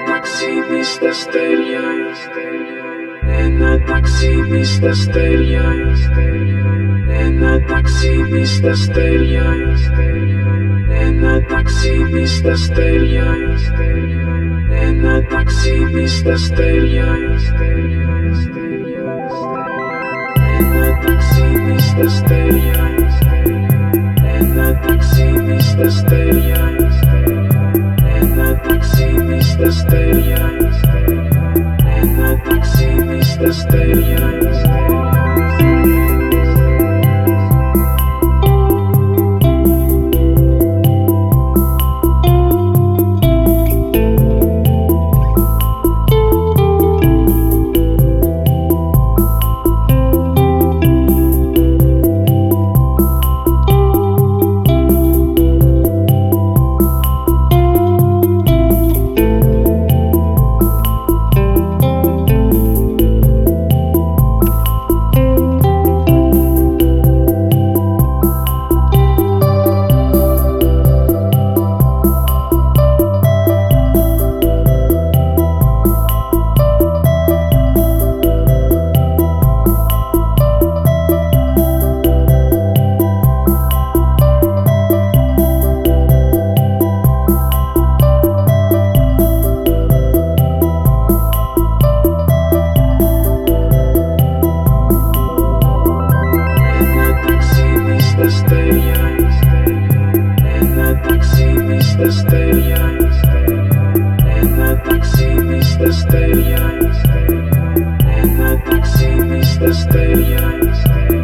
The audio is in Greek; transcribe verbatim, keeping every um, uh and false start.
ταξίδι στα αστέρια, ένα ταξίδι στα αστέρια, ένα ταξίδι στα αστέρια, ένα ταξίδι στα αστέρια, ένα ταξίδι στα αστέρια, ένα ταξίδι στα αστέρια, ένα ταξίδι στα αστέρια, ένα ταξίδι στα αστέρια, ένα ταξίδι στα αστέρια. Ένα ταξίδι στα αστέρια, ένα ταξίδι στα αστέρια, ένα ταξίδι στα αστέρια.